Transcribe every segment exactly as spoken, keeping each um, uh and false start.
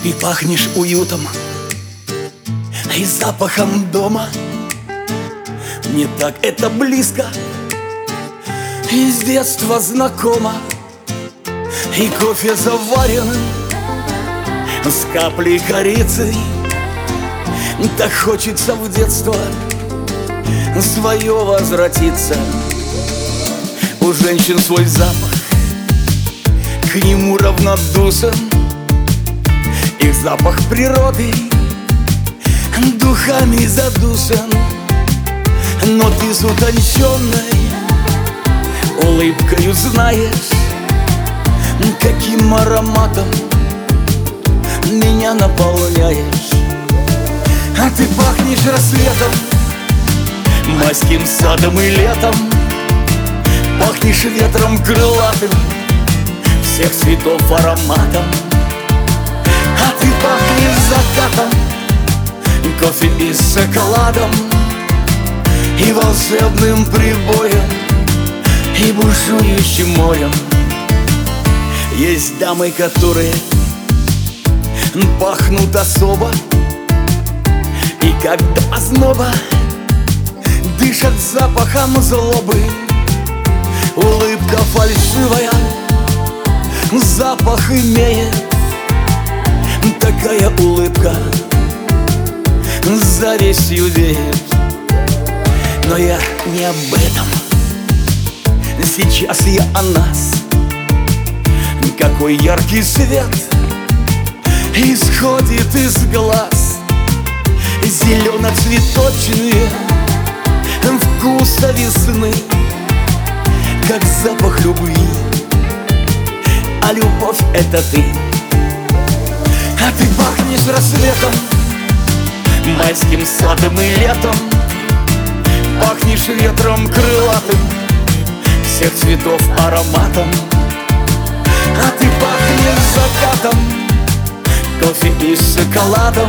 Ты пахнешь уютом и запахом дома. Мне так это близко и с детства знакомо. И кофе заваренным с каплей корицы. Так хочется в детство свое возвратиться. У женщин свой запах, к нему равнодушен. Их запах природы духами задушен. Но ты с утонченной улыбкою знаешь, каким ароматом меня наполняешь. А ты пахнешь рассветом, майским садом и летом. Пахнешь ветром крылатым, всех цветов ароматом. А ты пахнешь закатом, кофе и шоколадом, и волшебным прибоем, и бушующим морем. Есть дамы, которые пахнут особо, и когда озноба дышат запахом злобы. Улыбка фальшивая запах имеет, такая улыбка завистью веет. Но я не об этом, сейчас я о нас. Какой яркий свет исходит из глаз, зелено-цветочные вкуса весны, как запах любви. А любовь — это ты. А ты пахнешь рассветом, майским садом и летом. Пахнешь ветром крылатым, всех цветов ароматом. А ты пахнешь закатом, кофе и шоколадом,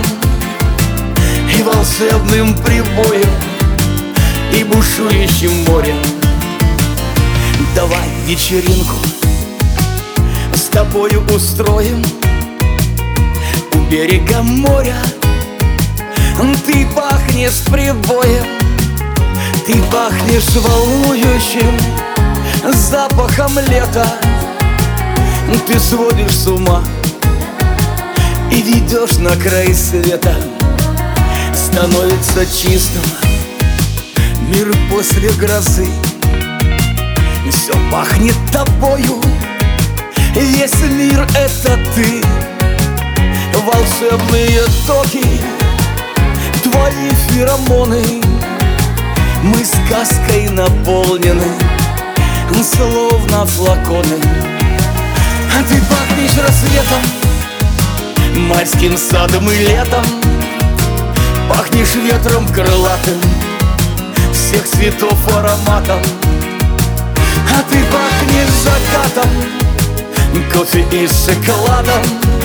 и волшебным прибоем, и бушующим морем. Давай вечеринку с тобою устроим у берега моря. Ты пахнешь прибоем, ты пахнешь волнующим запахом лета. Ты сводишь с ума и ведешь на край света. Становится чистым мир после грозы. Все пахнет тобою, весь мир — это ты. Волшебные токи, твои феромоны. Мы сказкой наполнены, словно флаконы. А ты пахнешь рассветом, майским садом и летом. Пахнешь ветром крылатым, всех цветов ароматом. А ты пахнешь закатом, кофе и шоколадом,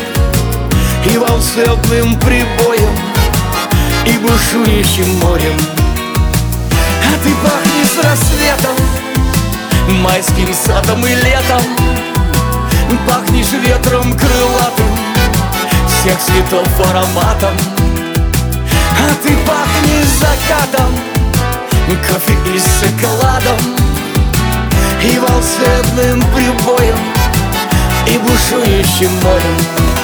и волшебным прибоем, и бушующим морем. А ты пахнешь рассветом, майским садом и летом. Пахнешь ветром крылатым, всех цветов ароматом. А ты пахнешь закатом, кофе и шоколадом, и волшебным прибоем, и бушующим морем.